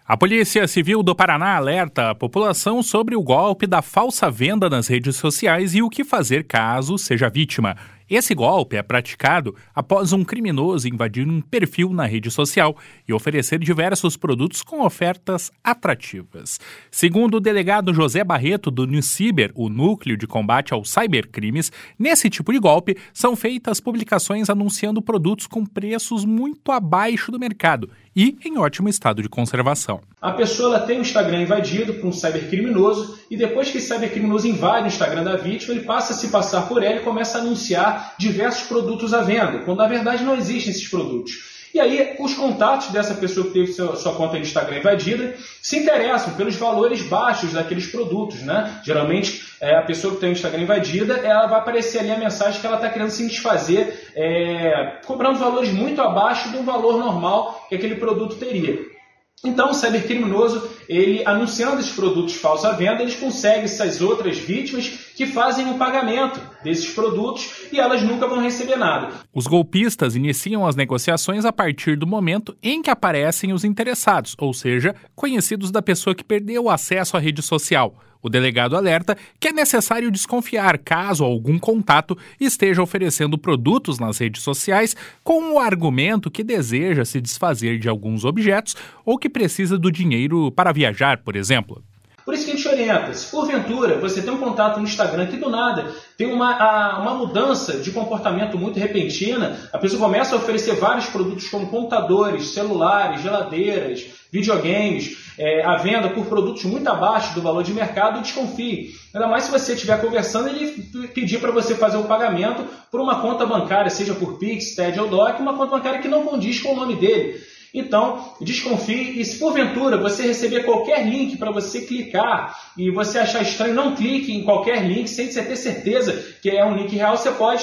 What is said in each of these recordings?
A Polícia Civil do Paraná alerta a população sobre o golpe da falsa venda nas redes sociais e o que fazer caso seja vítima. Esse golpe é praticado após um criminoso invadir um perfil na rede social e oferecer diversos produtos com ofertas atrativas. Segundo o delegado José Barreto do NUCIBER, o Núcleo de Combate aos Cybercrimes, nesse tipo de golpe são feitas publicações anunciando produtos com preços muito abaixo do mercado e em ótimo estado de conservação. A pessoa ela tem o Instagram invadido por um cybercriminoso e depois que esse cybercriminoso invade o Instagram da vítima, ele passa a se passar por ela e começa a anunciar diversos produtos à venda, quando na verdade não existem esses produtos. E aí os contatos dessa pessoa que teve sua conta de Instagram invadida se interessam pelos valores baixos daqueles produtos, né? Geralmente a pessoa que tem o Instagram invadida, ela vai aparecer ali a mensagem que ela está querendo se desfazer, cobrando valores muito abaixo do valor normal que aquele produto teria. Então, o cybercriminoso, ele anunciando esses produtos falsos à venda, eles conseguem essas outras vítimas que fazem o pagamento desses produtos e elas nunca vão receber nada. Os golpistas iniciam as negociações a partir do momento em que aparecem os interessados, ou seja, conhecidos da pessoa que perdeu o acesso à rede social. O delegado alerta que é necessário desconfiar caso algum contato esteja oferecendo produtos nas redes sociais com o argumento que deseja se desfazer de alguns objetos ou que precisa do dinheiro para viajar, por exemplo. Por isso que a gente orienta, se porventura você tem um contato no Instagram que do nada tem uma mudança de comportamento muito repentina, a pessoa começa a oferecer vários produtos como computadores, celulares, geladeiras, videogames, à venda por produtos muito abaixo do valor de mercado, desconfie. Ainda mais se você estiver conversando e ele pedir para você fazer o pagamento por uma conta bancária, seja por Pix, TED ou DOC, uma conta bancária que não condiz com o nome dele. Então, desconfie e se porventura você receber qualquer link para você clicar e você achar estranho, não clique em qualquer link sem você ter certeza que é um link real. Você pode,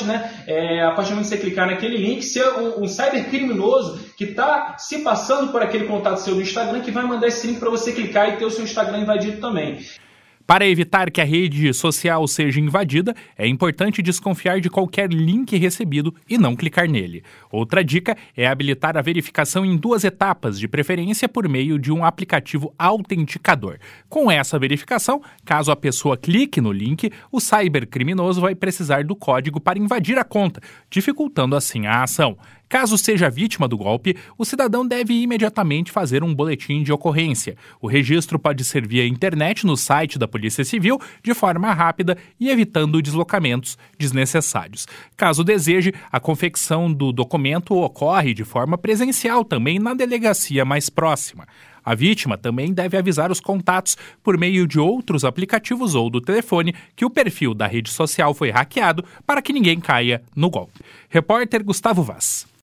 a partir do momento que você clicar naquele link, ser um cybercriminoso que está se passando por aquele contato seu do Instagram que vai mandar esse link para você clicar e ter o seu Instagram invadido também. Para evitar que a rede social seja invadida, é importante desconfiar de qualquer link recebido e não clicar nele. Outra dica é habilitar a verificação em 2 etapas, de preferência por meio de um aplicativo autenticador. Com essa verificação, caso a pessoa clique no link, o cybercriminoso vai precisar do código para invadir a conta, dificultando assim a ação. Caso seja vítima do golpe, o cidadão deve imediatamente fazer um boletim de ocorrência. O registro pode ser via internet no site da Polícia Civil de forma rápida e evitando deslocamentos desnecessários. Caso deseje, a confecção do documento ocorre de forma presencial também na delegacia mais próxima. A vítima também deve avisar os contatos por meio de outros aplicativos ou do telefone que o perfil da rede social foi hackeado para que ninguém caia no golpe. Repórter Gustavo Vaz.